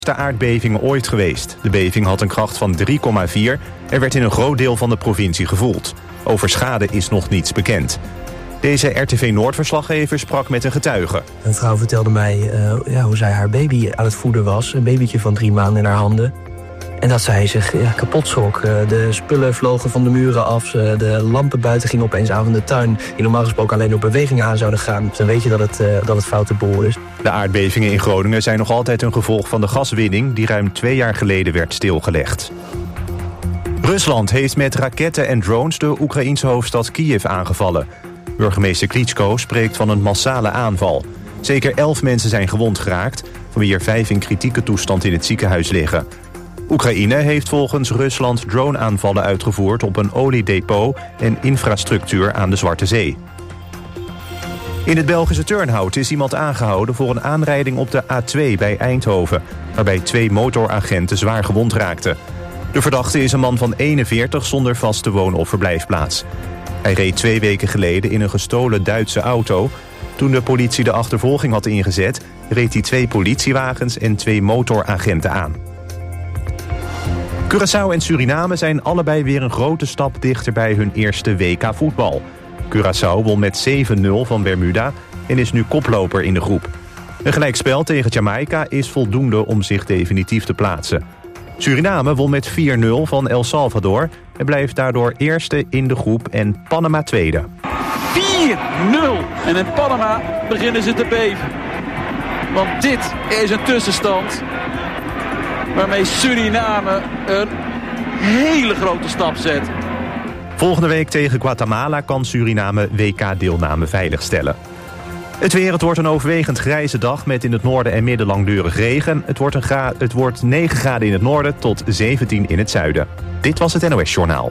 De aardbevingen ooit geweest. De beving had een kracht van 3,4 en werd in een groot deel van de provincie gevoeld. Over schade is nog niets bekend. Deze RTV Noord-verslaggever sprak met een getuige. Een vrouw vertelde mij hoe zij haar baby aan het voeden was. Een babytje van 3 maanden in haar handen. En dat zij zich kapot schrok. De spullen vlogen van de muren af. De lampen buiten gingen opeens aan van de tuin. Die normaal gesproken alleen op beweging aan zouden gaan. Dan weet je dat het foute boel is. De aardbevingen in Groningen zijn nog altijd een gevolg van de gaswinning die ruim 2 jaar geleden werd stilgelegd. Rusland heeft met raketten en drones de Oekraïense hoofdstad Kiev aangevallen. Burgemeester Klitschko spreekt van een massale aanval. Zeker 11 mensen zijn gewond geraakt, van wie er 5 in kritieke toestand in het ziekenhuis liggen. Oekraïne heeft volgens Rusland drone-aanvallen uitgevoerd op een oliedepot en infrastructuur aan de Zwarte Zee. In het Belgische Turnhout is iemand aangehouden voor een aanrijding op de A2 bij Eindhoven, waarbij 2 motoragenten zwaar gewond raakten. De verdachte is een man van 41 zonder vaste woon- of verblijfplaats. Hij reed 2 weken geleden in een gestolen Duitse auto. Toen de politie de achtervolging had ingezet, reed hij 2 politiewagens en 2 motoragenten aan. Curaçao en Suriname zijn allebei weer een grote stap dichter bij hun eerste WK voetbal. Curaçao won met 7-0 van Bermuda en is nu koploper in de groep. Een gelijkspel tegen Jamaica is voldoende om zich definitief te plaatsen. Suriname won met 4-0 van El Salvador en blijft daardoor eerste in de groep en Panama tweede. 4-0 en in Panama beginnen ze te beven. Want dit is een tussenstand waarmee Suriname een hele grote stap zet. Volgende week tegen Guatemala kan Suriname WK-deelname veiligstellen. Het weer, het wordt een overwegend grijze dag met in het noorden en midden langdurig regen. Het wordt 9 graden in het noorden tot 17 in het zuiden. Dit was het NOS Journaal.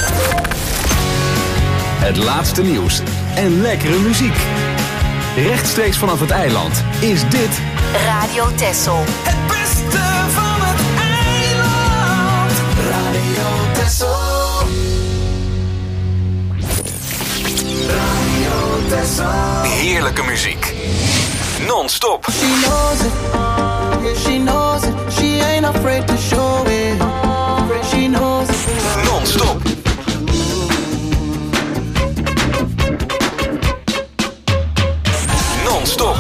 Het laatste nieuws en lekkere muziek. Rechtstreeks vanaf het eiland is dit Radio Texel. Het beste van het eiland. Radio Texel. Radio Texel. heerlijke muziek. Non-stop. She knows it. Yeah, she knows it. She ain't afraid to show it. She knows it. Non-stop. Non-stop.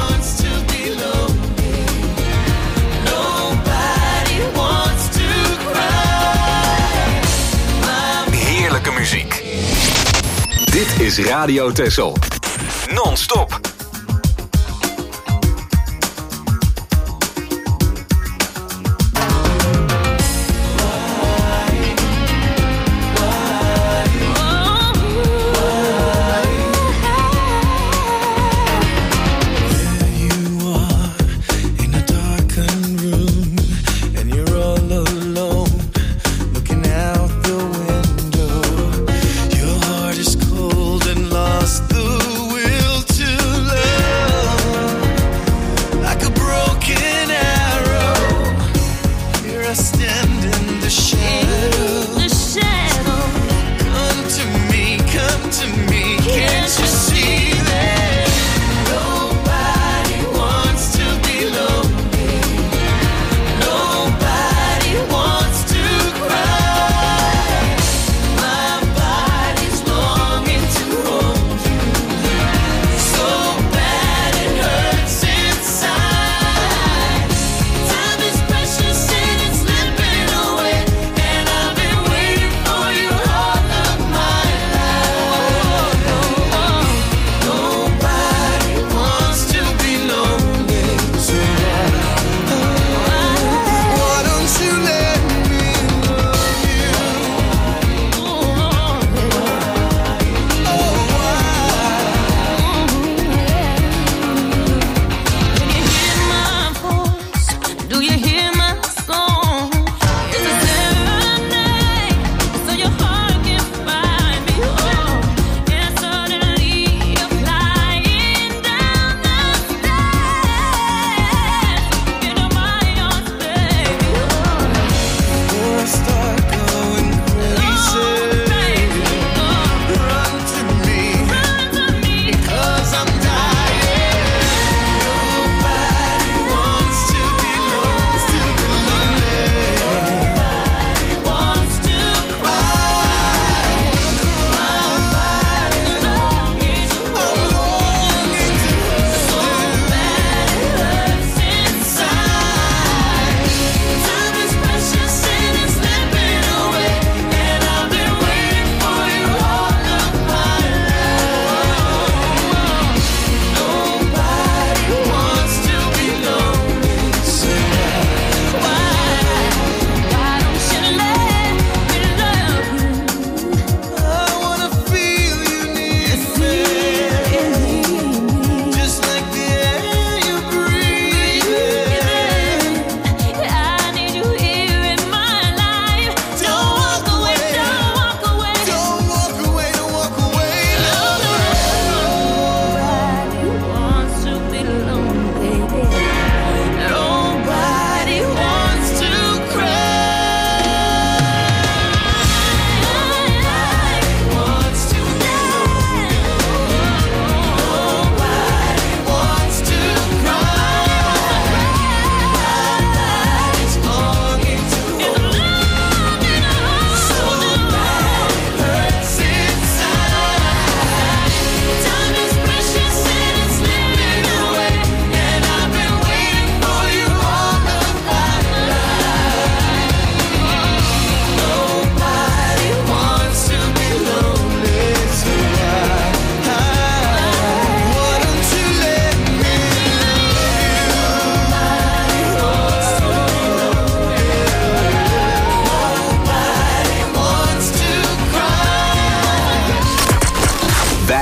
Heerlijke muziek. Dit is Radio Texel. Non-stop. Your heart is cold and lost the will to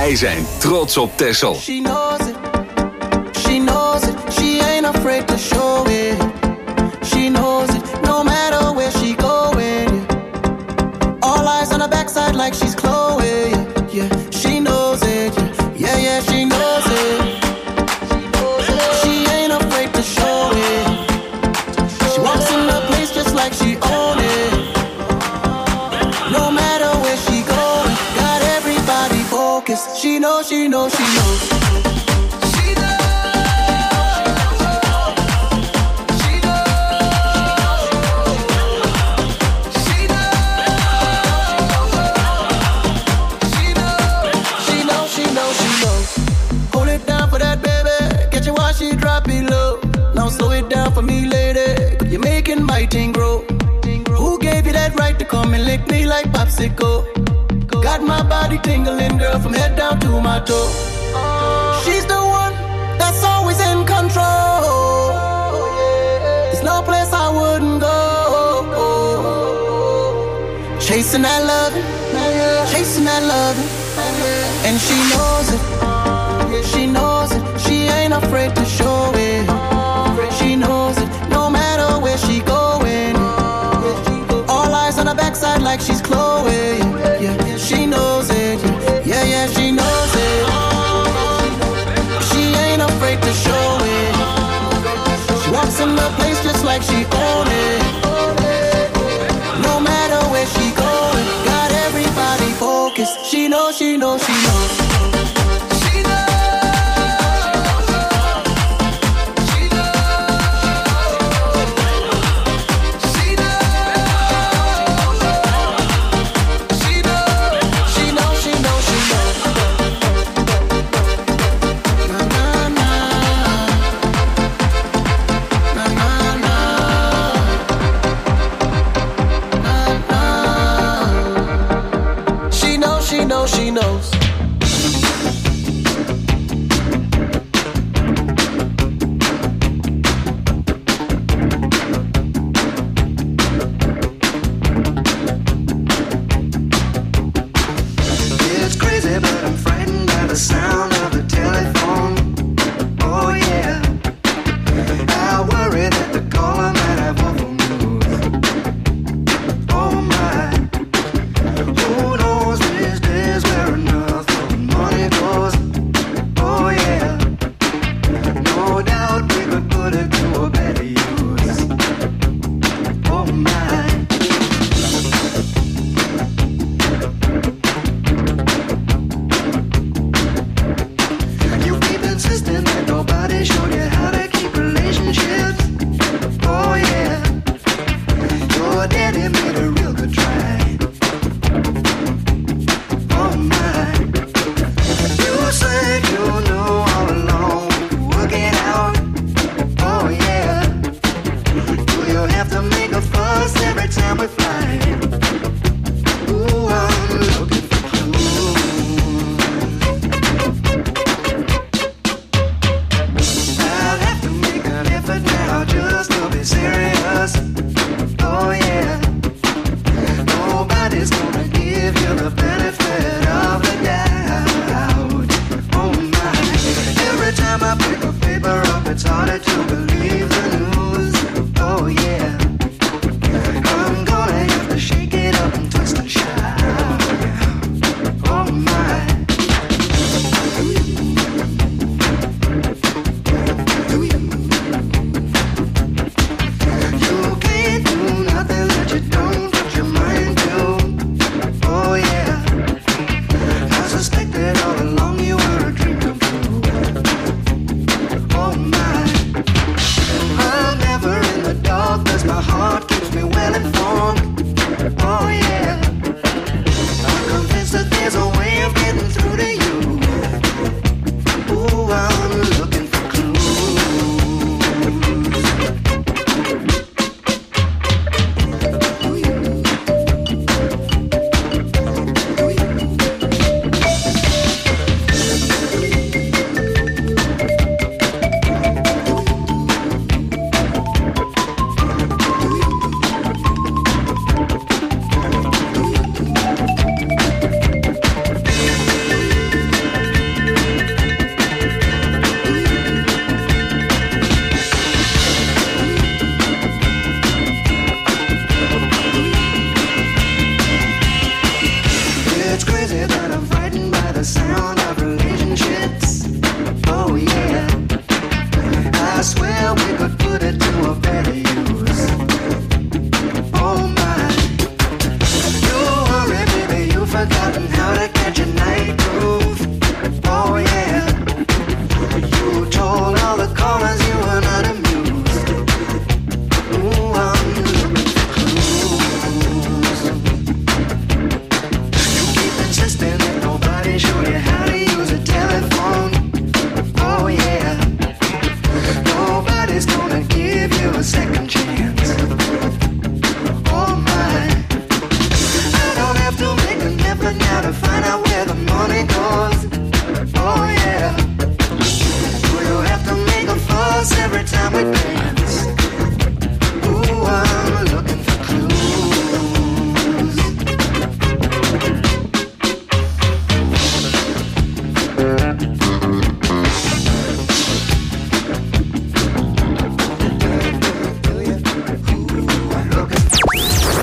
Wij zijn trots op Texel. She knows it. She knows it. She ain't afraid to show it. She knows it. No matter where she going. All eyes on her backside like she's Chloe. Yeah, she knows it. Yeah, yeah, she knows it. She ain't afraid to show it. She walks in the place just like she own it. No matter where she going, got everybody focused. She knows, she knows, she knows. Slow it down for me, lady. You're making my thing grow. Who gave you that right to come and lick me like popsicle? Got my body tingling, girl, from head down to my toe. She's the one that's always in control. There's no place I wouldn't go. Chasing that loving, chasing that loving. And she knows it, she knows it. She ain't afraid to show it. She knows it, no matter where she going. All eyes on her backside like she's Chloe. Yeah, she knows it. Yeah, yeah, she knows it. She ain't afraid to show it. She walks in the place just like she own it. No matter where she going, got everybody focused. She knows, she knows, she knows. She knows. It's crazy, but I'm frightened by the sound of the telephone. Oh yeah, I worry that the caller might have awful news. Oh my, who knows these days where enough of money goes. Oh yeah, no doubt we could put it to a better use. Oh my. You keep insisting that nobody showed you how to keep relationships. Oh yeah, your daddy made a real good try. Oh my, you said you knew all along, work it out. Oh yeah, do you have to make a fuss every time we fly? Ooh, I'm looking for clues. I'll have to make an effort now just to be serious. Oh yeah, nobody's gonna give you the benefit of the doubt. Oh my, every time I pick a paper up, it's harder to believe the news. Oh yeah, I'm gonna have to shake it up and twist and shout. Oh my. You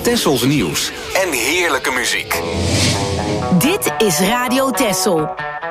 Tessels nieuws en heerlijke muziek. Dit is Radio Tessel.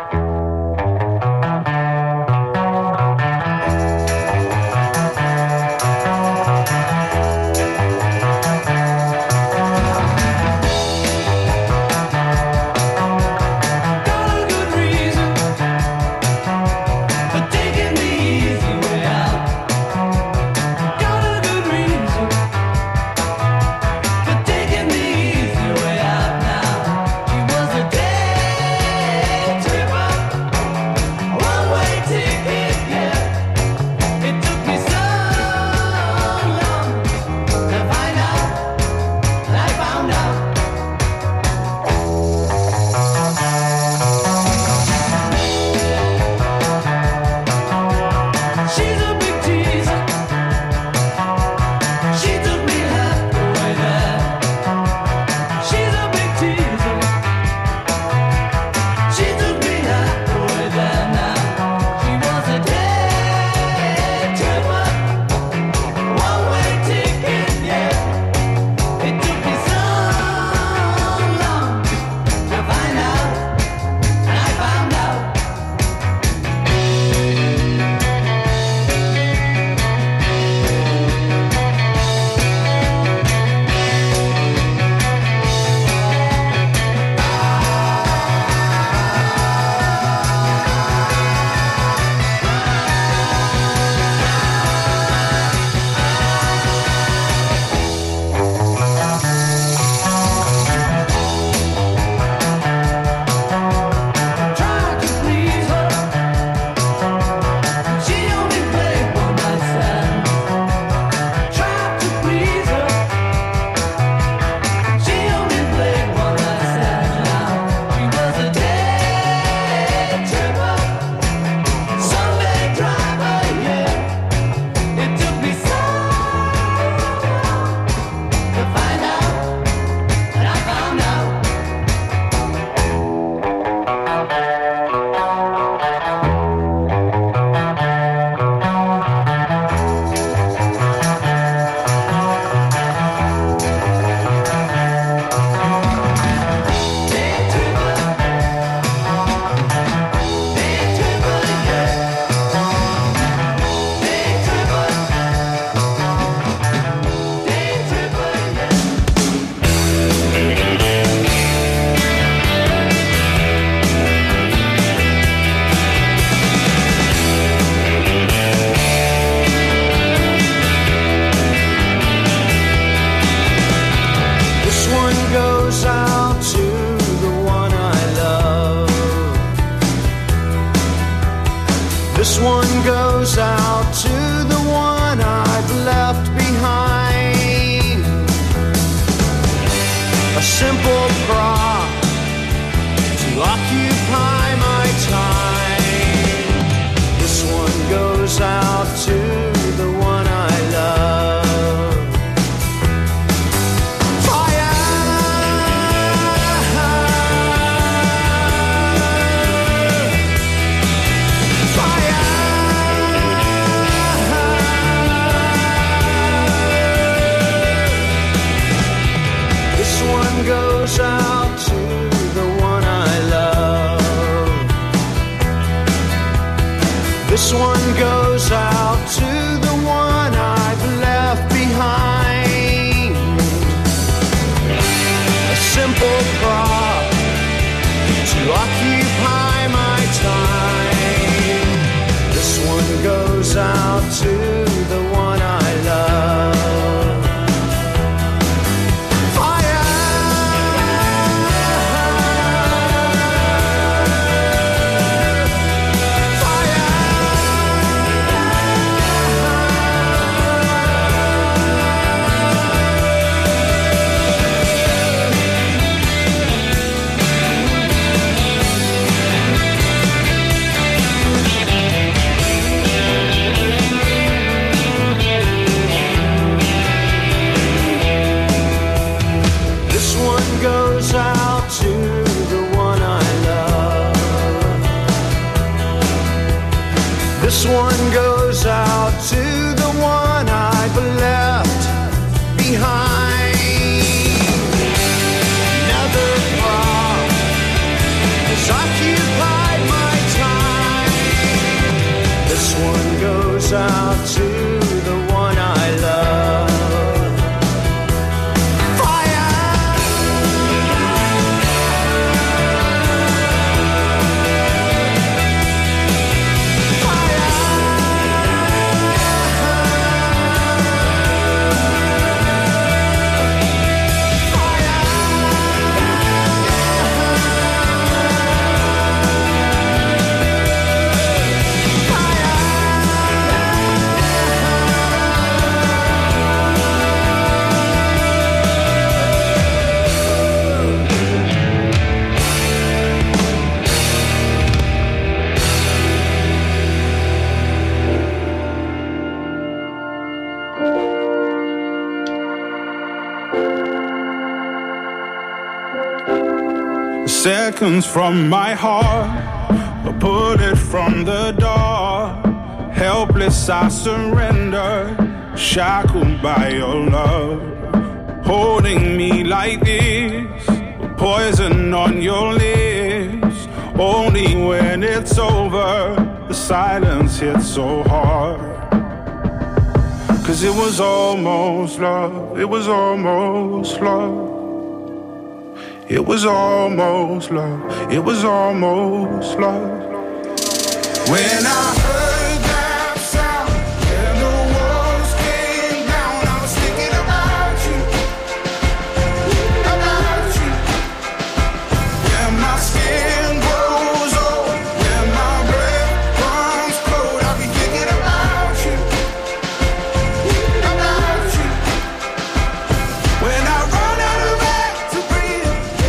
This one goes out to the one I've left behind. A simple prop to occupy my time. This one goes out to the one I love. Goes out to the one I love. This one goes out to the one I've left behind. A simple prop to occupy my time. This one goes out to the one I love. This one goes out to the one I've left behind. This one goes out to the one I love. Seconds from my heart, a bullet from the door. Helpless I surrender, shackled by your love. Holding me like this, poison on your lips. Only when it's over, the silence hits so hard. 'Cause it was almost love, it was almost love. It was almost love, it was almost love. When I heard that sound and the walls came down, I was thinking about you, about you. When my skin grows old, when my breath runs cold, I'll be thinking about you, about you. When I run out of air to breathe,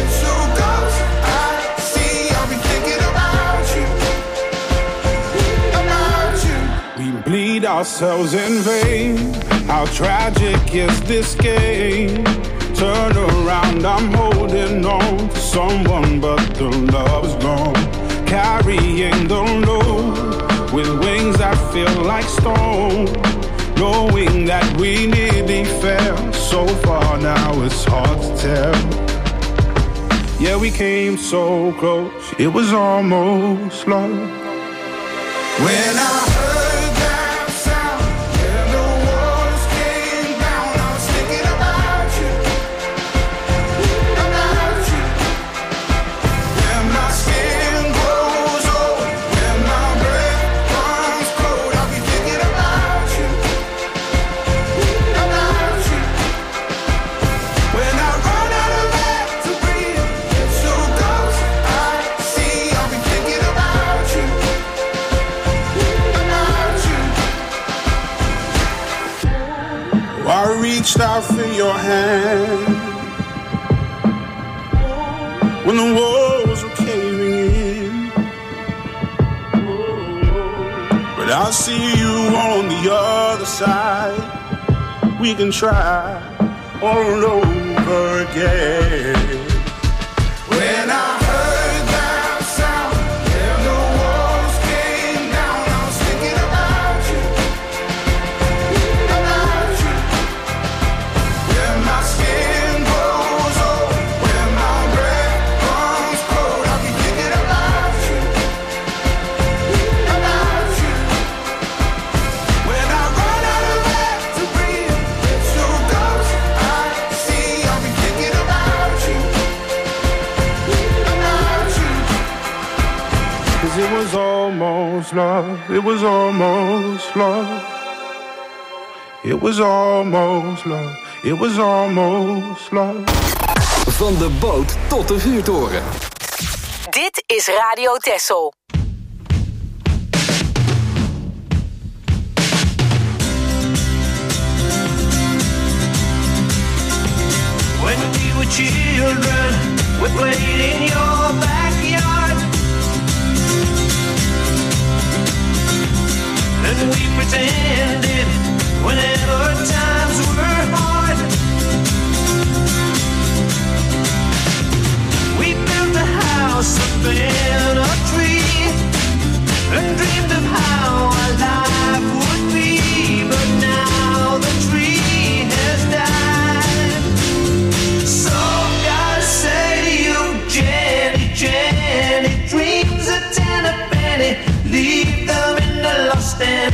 bleed ourselves in vain. How tragic is this game? Turn around, I'm holding on to someone, but the love's gone. Carrying the load with wings that feel like stone. Knowing that we nearly fell so far, now it's hard to tell. Yeah, we came so close, it was almost love. When I heard that sound and the walls came down, I was thinking about you, about you. When my skin grows old, when my breath runs cold, I'll be thinking about you, about you. When I run out of air to breathe, it's so close I see, I'll be thinking about you. I reached out for your hand when the walls were caving in, but I see you on the other side. We can try all over again. When I heard that sound and the walls came down, I was thinking about you, about you. When my skin grows old, when my breath runs cold, I'll be thinking about you, about you. When I run out of air to breathe, it's so close I see, I'll be thinking about you, about you. 'Cause it was almost love, it was almost love. It was almost love, it was almost love. Van de boot tot de vuurtoren. Dit is Radio Texel. When we were children, we played in your backyard, and we pretended whenever times were hard. We built a house up in a tree and dreamed of how our life would be, but now the tree has died. So gotta say to you, Jenny, Jenny, dreams are 10 a penny, leave them in the lost and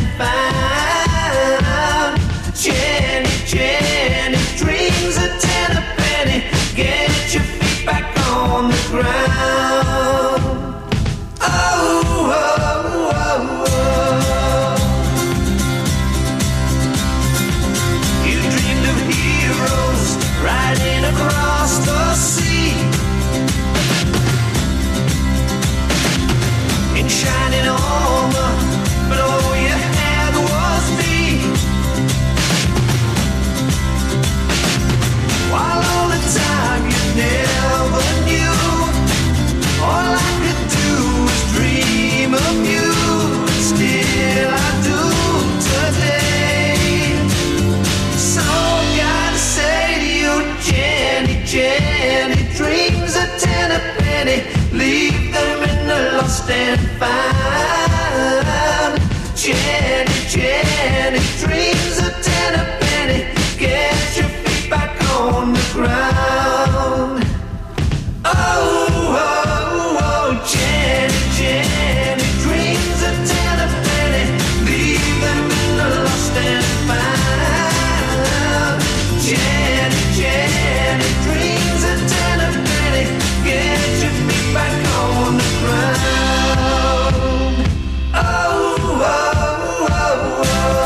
Any dreams a 10 a penny, get your feet back on the ground. Oh, oh, oh, oh.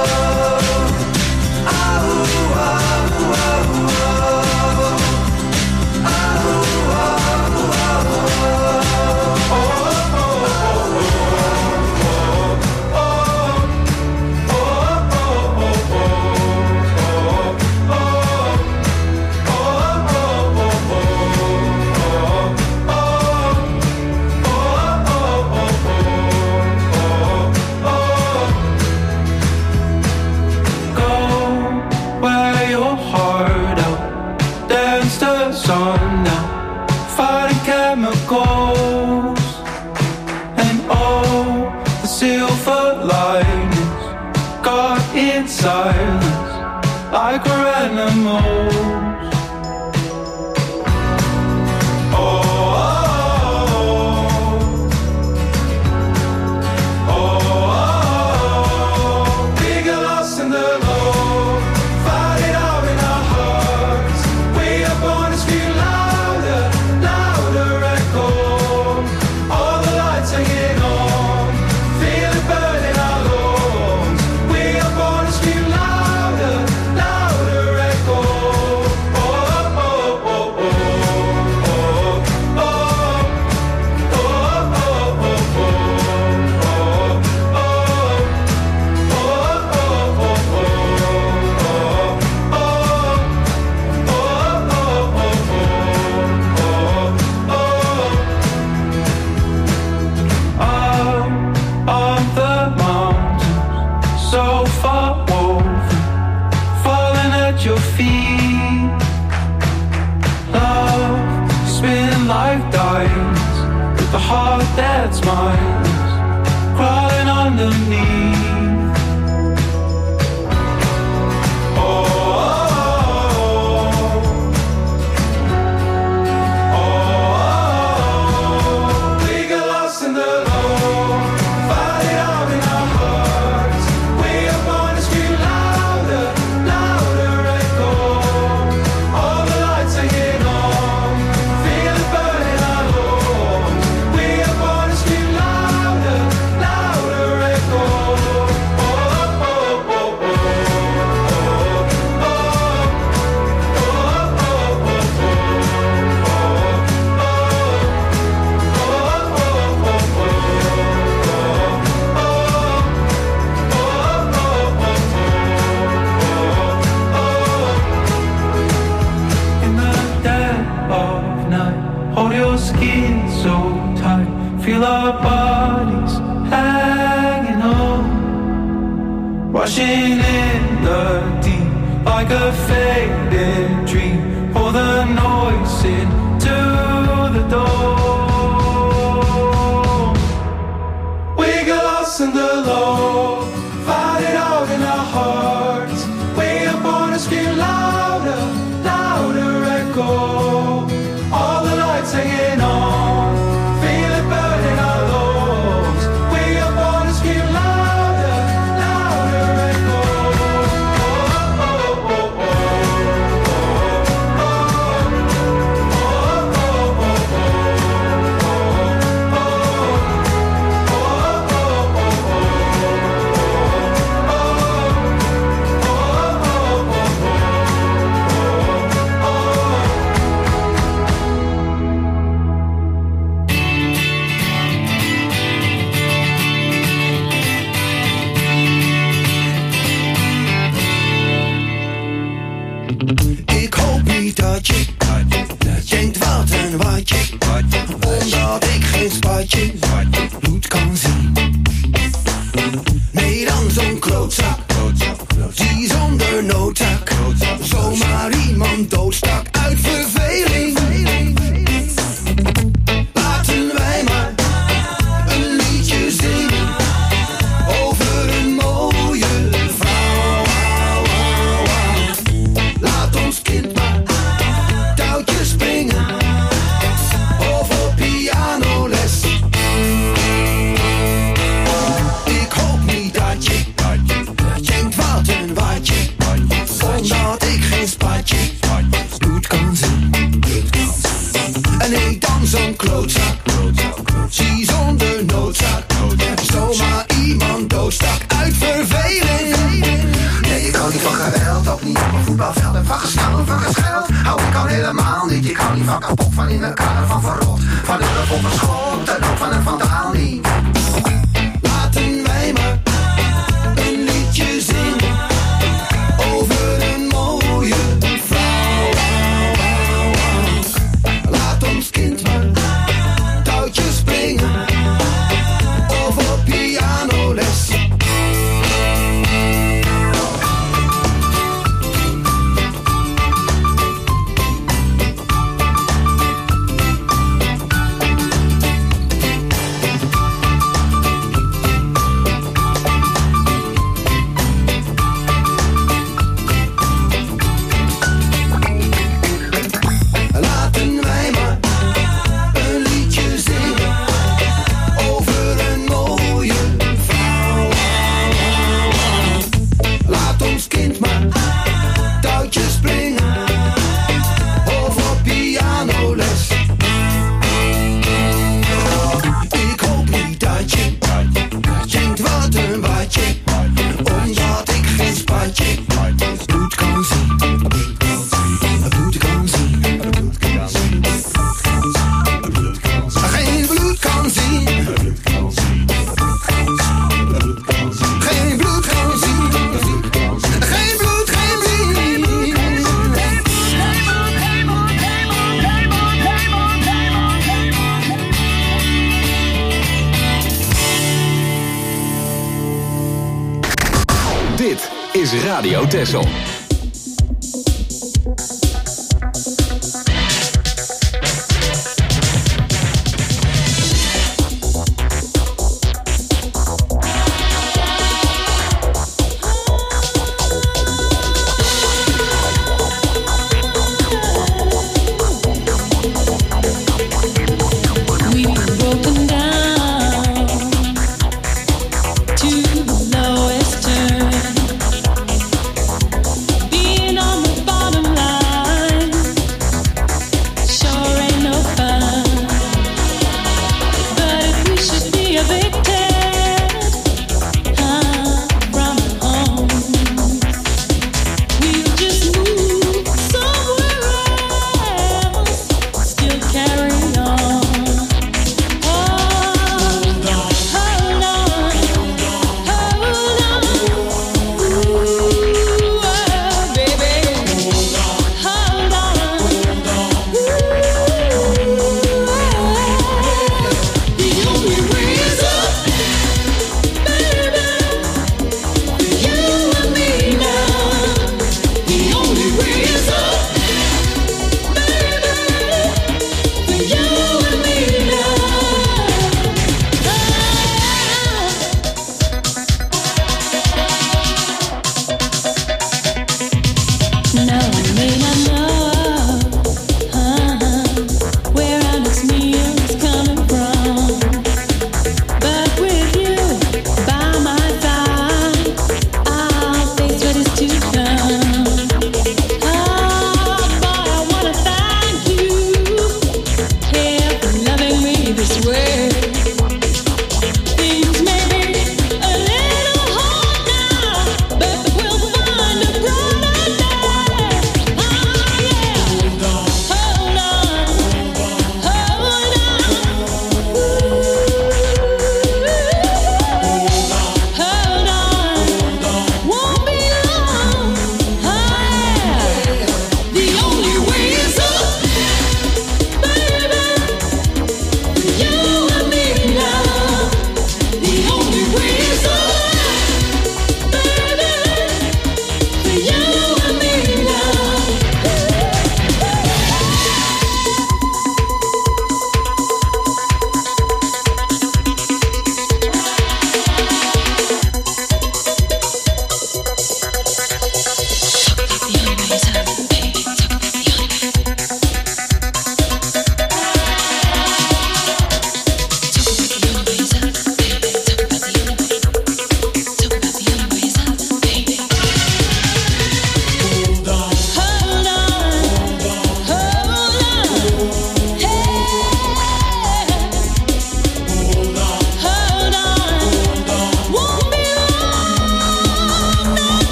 Silence, like we're animals. That's mine, crawling underneath. Feel our bodies hanging on, washing in the deep like a faded dream. Pour the noise into the door. We get lost in the low, find it out in our hearts. We are born to scream louder, louder echo. All the lights hanging on. Omdat ik geen spatje bloed kan zien. Nee, dan zo'n klootzak die zonder noodzaak zomaar iemand doodstak uit verveling. Laten wij maar een liedje zingen over een mooie vrouw. Laat ons kind maar touwtjes springen. Omdat ik geen spatje klootzak. Zie zonder noodzak. Zomaar iemand doodstak uit verveling. Nee, ik hou niet van geweld, ook niet op een voetbalveld. En van gescheld, hou ik al helemaal niet. Ik hou niet van kapot, van in elkaar, van verrot. Van een rug op een schot en ook van een vandaal niet. Laten wij maar een liedje zingen over een mooie vrouw. Laat ons kind maar touwtjes springen of op pianoles. Is Radio Texel.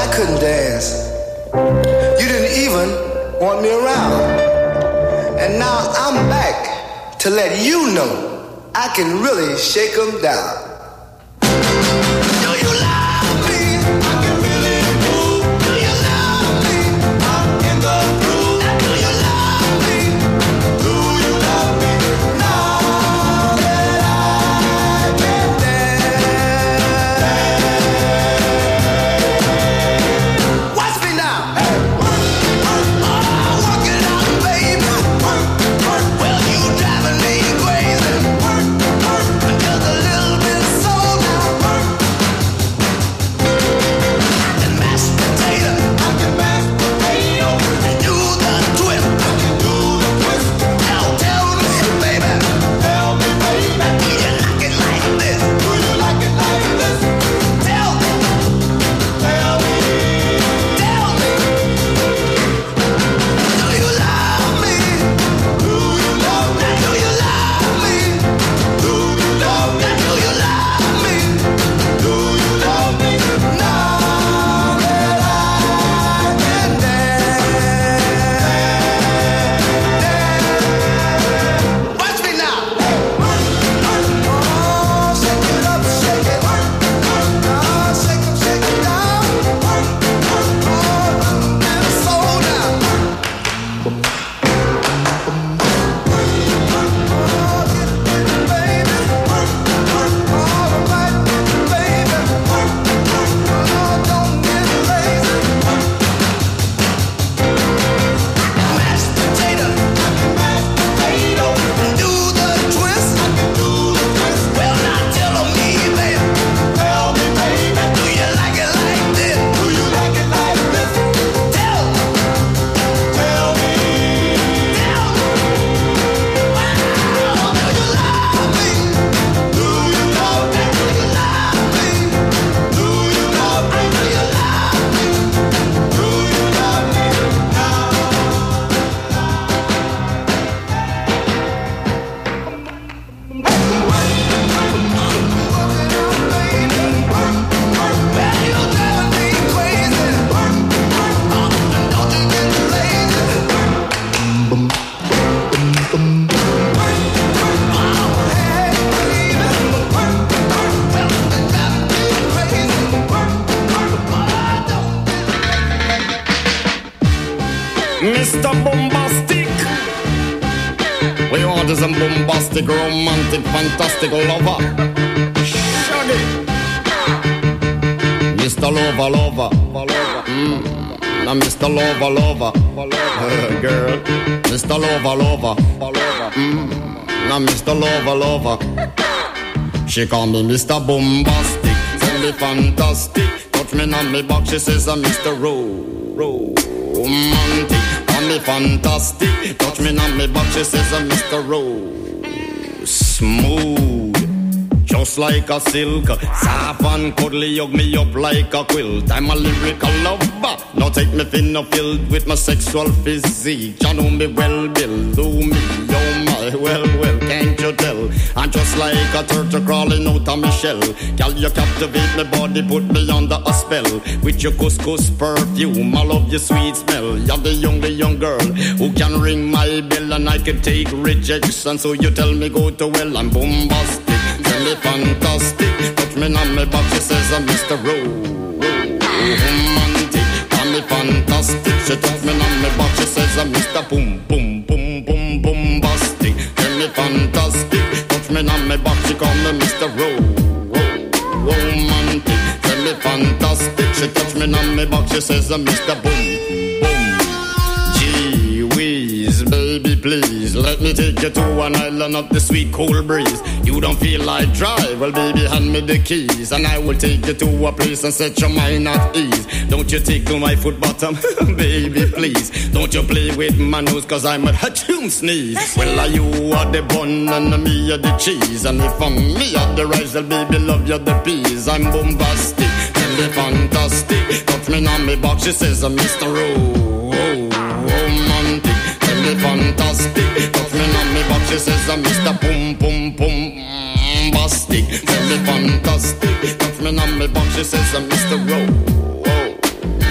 I couldn't dance. You didn't even want me around. And now I'm back to let you know I can really shake 'em down. Do you love me? I can really move. Do you love me? I'm in the groove. Do you love me? Do you love me? Now that I can dance. Watch me now. Hey. Oh, work it out, baby. Well, you driving me crazy. Just a little bit soul now. And mashed potato, I can mash potato. And do the twist, I can do the twist. Now tell me, baby, do you like it like this? Do you like it like this? Tell me, tell me. Do you love me? Do you love me? Do you love me? Do you love me? Do you love me? Do you love me? Now that I can dance. Watch me now. Oh, shake it up, shake it. Oh, shake it down. Oh, and soul now. Mr. Bombastic. We want some bombastic, romantic, fantastic lover. Shaggy. Mr. Lover. Now Mr. Lover. Girl. Mr. Lover. Now Mr. Lover. She call me Mr. Bombastic. Tell me fantastic. Touch me on me back. She says I'm Mr. Romantic. Call me fantastic. Touch me on me back. She says I'm Mr. Smooth. Just like a silk, soft and cuddly, hug me up like a quilt. I'm a lyrical lover. Now take me thin or filled with my sexual physique. You know me well, Bill. Do me, oh my, well, can't you tell? I'm just like a turtle crawling out of my shell. Girl, you captivate my body, put me under a spell. With your couscous perfume, I love your sweet smell. You're the only young girl who can ring my bell, and I can take rejection. So you tell me go to well, I'm bombastic. Tell me fantastic. Touch me on my back, she says I'm Mr. Romantic. Tell me fantastic. She touch me on my back, she says I'm Mr. Bombastic. Tell me fantastic. Touch me on my back, she call me Mr. Romantic. Tell me fantastic. She touch me on my back, she says I'm Mr. Gee whiz, baby, please let me take you to an island of the sweet cold breeze. You don't feel like drive? Well, baby, hand me the keys, and I will take you to a place and set your mind at ease. Don't you tickle my foot bottom, baby, please. Don't you play with my nose, cause I'm a hatchoon sneeze. Well, are you are the bun and me are the cheese, and if I'm me are the rice, well, baby, love you the peas. I'm bombastic, tell me fantastic. Touch me on me box, she says I'm Mr. Romantic. Tell me fantastic. Touch me on me box, she says I'm Mr. Bombastic. Tell me fantastic. Touch me on me box, she says I'm Mr.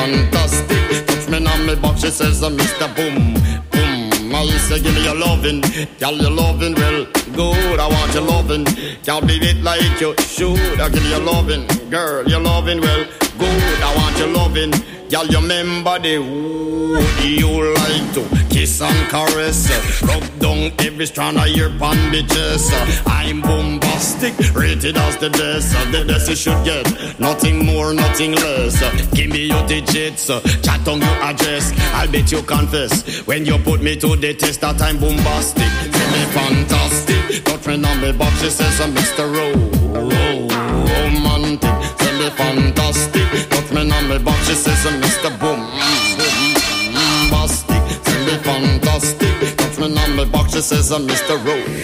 fantastic. Touch me on me back, she says, Mr. Boom, boom. I say, give me your lovin', girl, your lovin', well, good, I want your lovin'. Can't beat it like you should. I give you your lovin', girl, your lovin', well, good, I want your lovin'. Girl, you remember the who you like to kiss and caress, rub down every strand of your bandages. I'm bombastic, rated as the best you should get. Nothing more, nothing less. Give me your digits, chat on your address. I'll bet you confess when you put me to the test that I'm bombastic. Tell me fantastic, touch me on me box, she says Mr. Romantic. Tell me fantastic, touch me on me box, she says Mr. Boom, bombastic. Tell me fantastic, touch me on me box, she says Mr.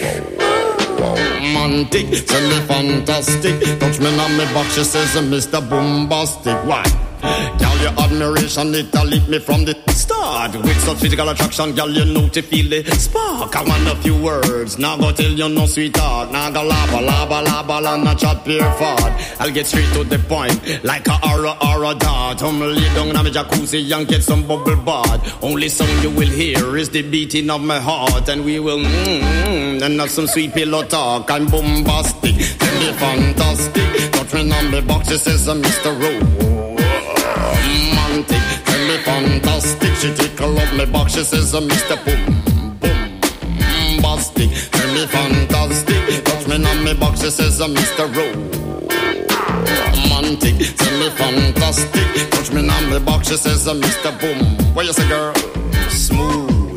Romantic. Tell me fantastic, touch me on me box, she says Mr. Bombastic. Why? Girl, your admiration, it lit me from the start. With such physical attraction, girl, you know to feel the spark. I want a few words, now go tell you no sweetheart. Now go laba, not chat pure fart. I'll get straight to the point, like a aura dart. Lay down in my jacuzzi and get some bubble bath. Only song you will hear is the beating of my heart. And we will and have some sweet pillow talk. I'm bombastic, tell me fantastic. Touch me on the box, she says Mr. Romantic, tell me fantastic. She tickle up my box, she says Mr. Boom, bombastic. Tell me fantastic, touch me on my box, she says Mr. Romantic. Tell me fantastic, touch me on my box, she says Mr. Boom. What you say, girl? Smooth.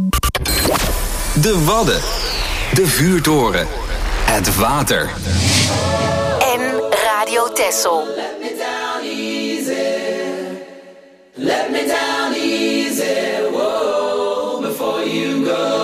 De Wadden, de vuurtoren, het water. En Radio Texel. Let me down easy, whoa, before you go.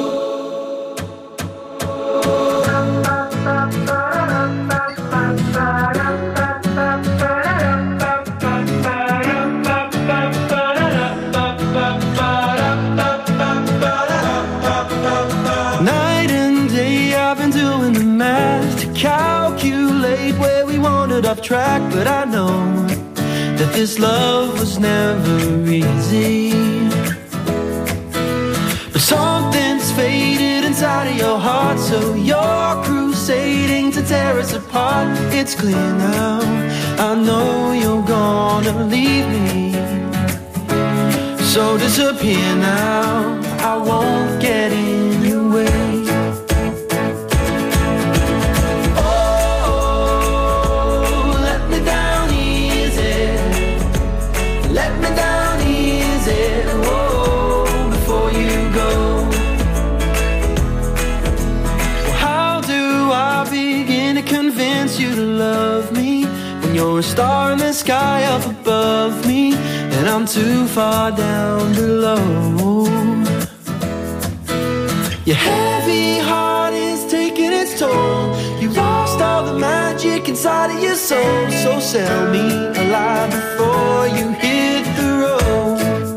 Night and day I've been doing the math to calculate where we wandered off track, but I know that this love was never easy. But something's faded inside of your heart, so you're crusading to tear us apart. It's clear now, I know you're gonna leave me. So disappear now, I won't get in your way. You to love me when you're a star in the sky up above me and I'm too far down below. Your heavy heart is taking its toll. You lost all the magic inside of your soul. So sell me alive before you hit the road.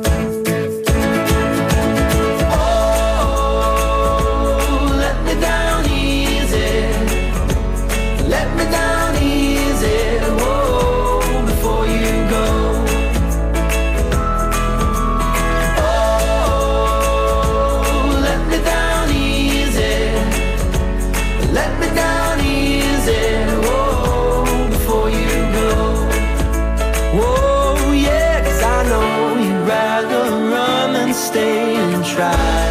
Stay and try,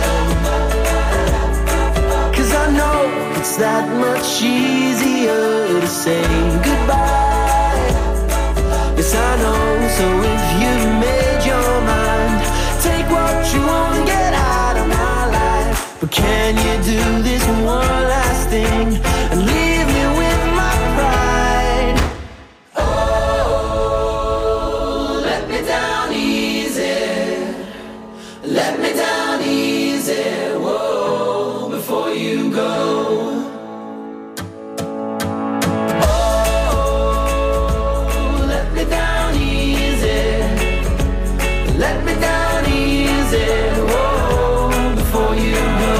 'cause I know it's that much easier to say goodbye. Yes, I know, so if you've made your mind, take what you want and get out of my life. But can you do this one last thing and leave me with my pride? Oh, let me down easy. Let me down easy, whoa, before you go. Oh, let me down easy. Let me down easy, whoa, before you go.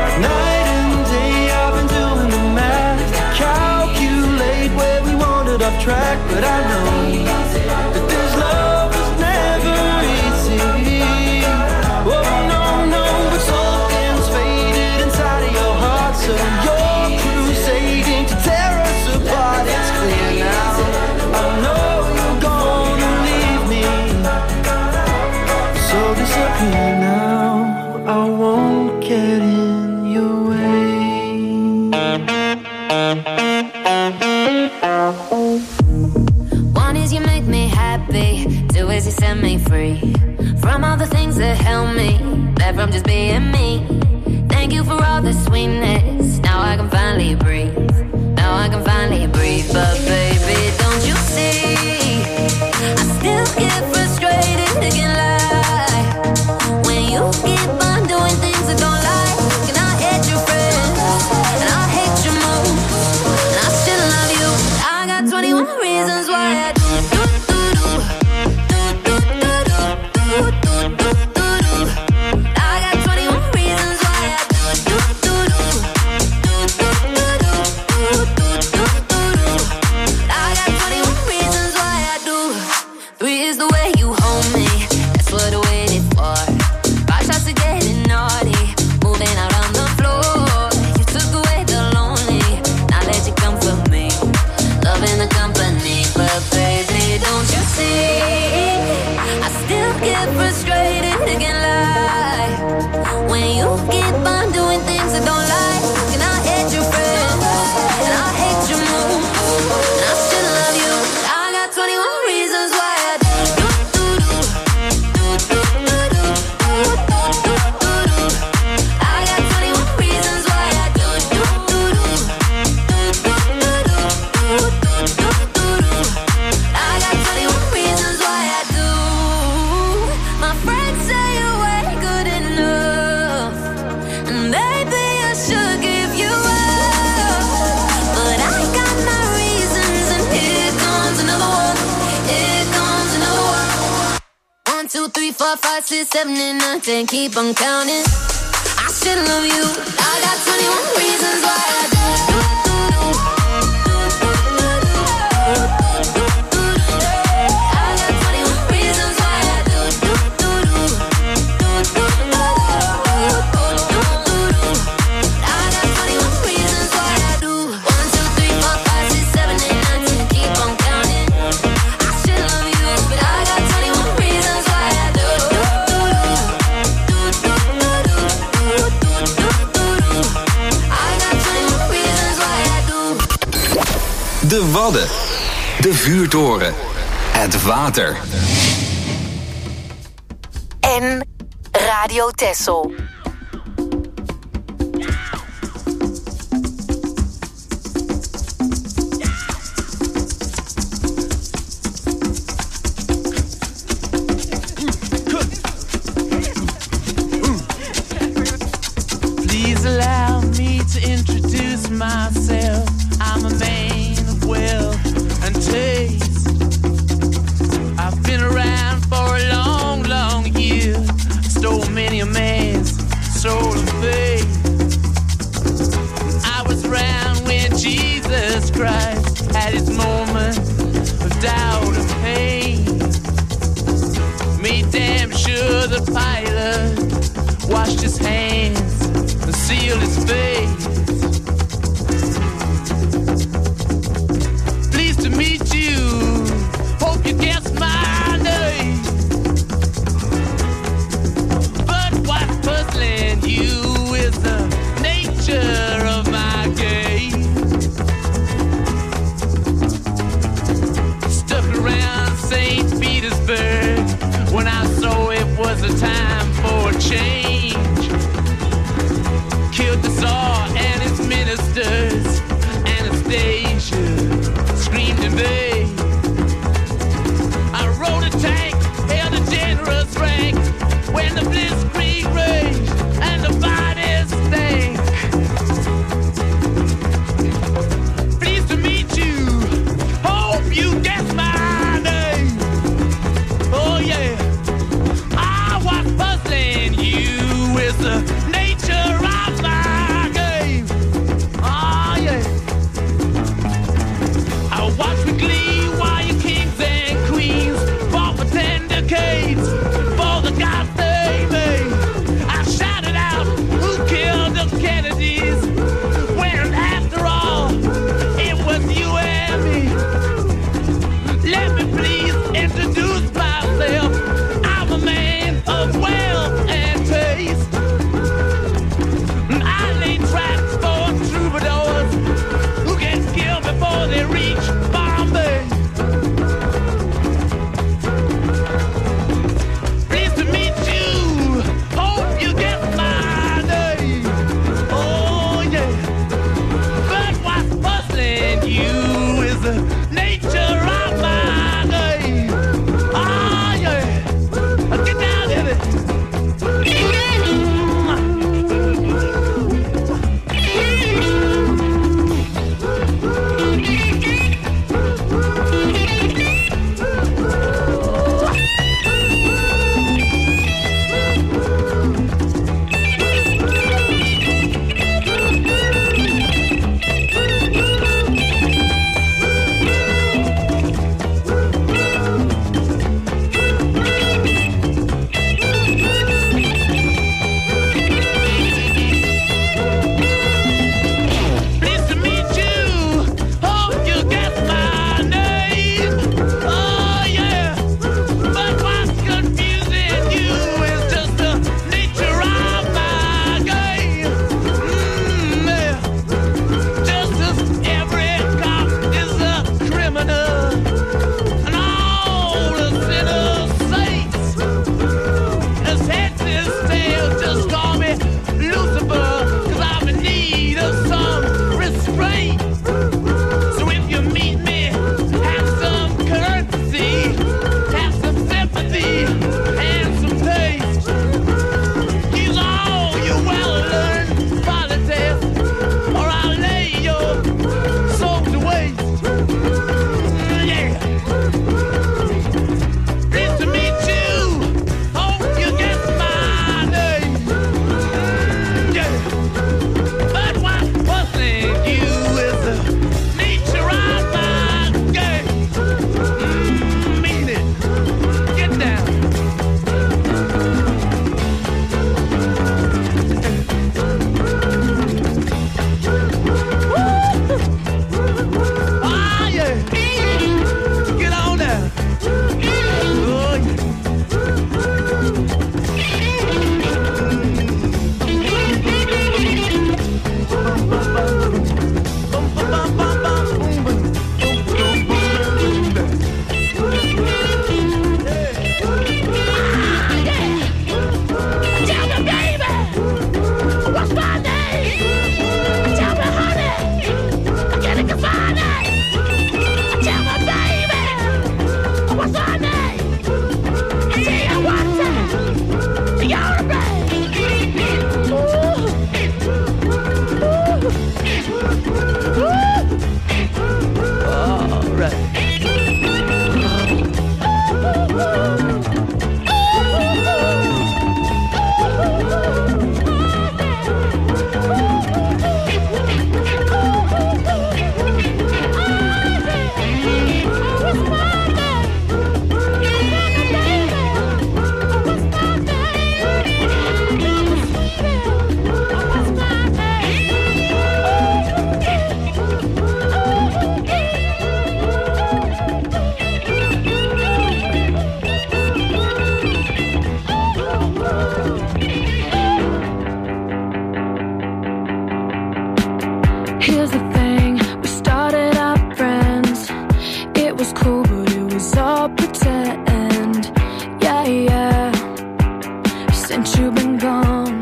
Night and day I've been doing the math to calculate where we wandered off track, but I know that this love is never easy. Oh no, no, but something's faded inside of your heart, so you're crusading to tear us apart. It's clear now, I know you're gonna leave me, so disappear now. I won't get in your way. One is you make me happy, two is you set me free from all the things that held me back from just being me. Thank you for all the sweetness, now I can finally breathe. Now I can finally breathe, but baby, don't you see, I still get frustrated, again lie, when you keep on doing things I don't like. And I hate your friends, and I hate your moves, and I still love you. I got 21 reasons why I do. I got 21 reasons why I do. I got 21 reasons why I do. 3 is the way you hold me, that's what I waited for. 5 shots to getting naughty, moving out on the floor. You took away the lonely, now let you comfort me, loving the company. But baby, don't you see, I still get frustrated, again lie, when you keep on doing things I don't like. And I hate your friends, and I hate your moves, and I still love you. I got 21 reasons why I do. I got 21 reasons why I do. I got 21 reasons why I do. My friends say you ain't good enough, and maybe I should give you up, but I got my reasons, and here comes another one. Here comes another one. 1, 2, 3, 4, 5, 6, 7, and 9, 10. Keep on counting. I still love you. I got 21 reasons why I do. I got 21 reasons why I do. I got 21 reasons why I do. 1, 2, 3, 4, 5, 6, 7, 8, 9, 10. Keep on counting. I still love you, but I got 21 reasons why I do. I got 21 reasons why I do. De Wadden. De vuurtoren. Het water. En Radio Texel. Please allow me to introduce myself. I'm a man of wealth and taste. I've been around for a long, long year. Stole many a man's soul of faith. I was around when Jesus Christ had his moment of doubt and pain. Made damn sure the pilot washed his hands and sealed his face. Pleased to meet you. Hope you guessed my name. But what's puzzling you is the nature of my game. Stuck around St. Petersburg when I saw it was a time for a change. Killed the Tsar and his ministers. Anastasia screamed in vain. I rode a tank, held a generous rank when the blitzkrieg raged and the bodies stank. Pleased to meet you. Hope you guessed my name. Oh yeah. I was puzzling you with the nature of my game. Oh yeah. I watch with glee was cool, but it was all pretend. Yeah, yeah. Since you've been gone,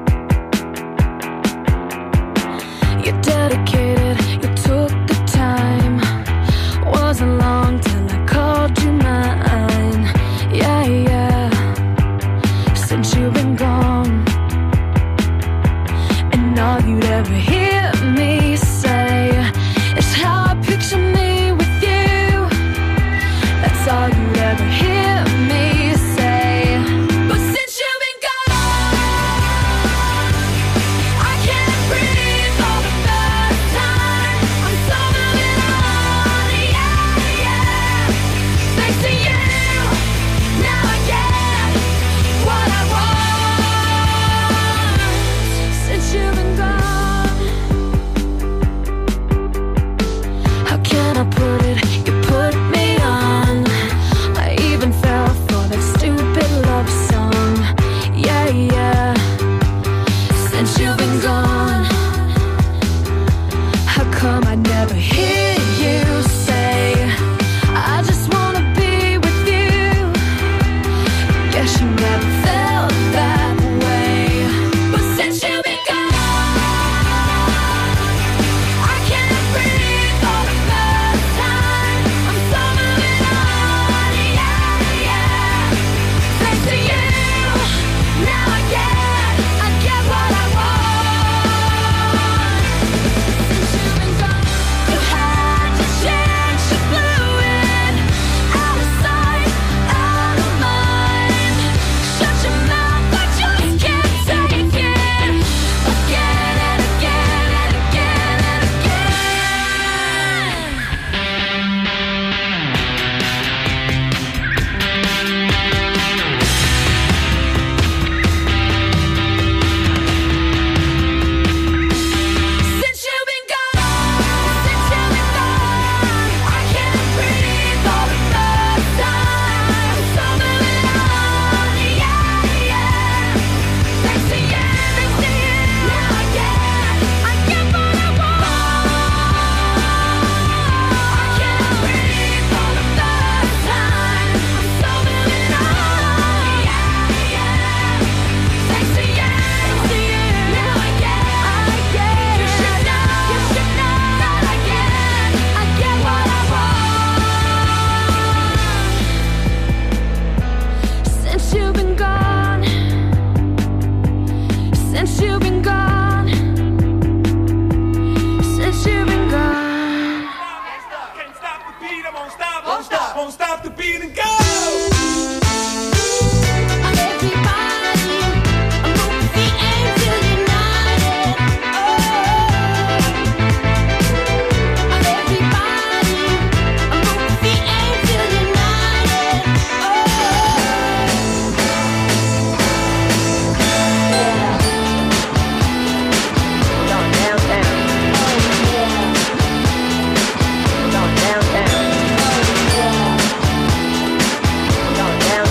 you're dedicated, you took the time. Wasn't long till I called you mine. Yeah, yeah. Since you've been gone, and all you'd ever hear me say is how I picture me with you. That's all you'd ever hear me say. But since you've been gone, I can't breathe for the first time. I'm so moving on, yeah, yeah. Thanks to you, now I get what I want. Since you've been gone, how can I put it? You put me on. I even fell for that stupid love song. Yeah, yeah. Since you've been gone, how come I never hear you say I just wanna be with you? Guess you never felt that way. But since you've been gone, I can't breathe for the first time. I'm so moving on, yeah, yeah. Thanks to you, now I get what I want. Since you've been gone, you had your chance, you blew it. Out of sight, out of mind. Shut your mouth, I just can't take it. Again and again and again and again. Since you've been gone, I can't breathe for the first time. I'm so moving on, yeah, yeah. Thanks to you, now I get what I want. I can't breathe for the first time. I'm so moving on, yeah, yeah. Thanks to you, now I get. You should know that I get what I want. Since you've been gone, since you've been gone, since you've been gone. Can't stop the beat, I won't stop, won't stop the beat and go. Downtown.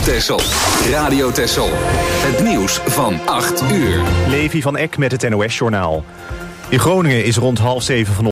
Texel. Radio Texel. Het nieuws van 8 uur. Levi van Eck met het NOS-journaal. In Groningen is rond 6:30 vanochtend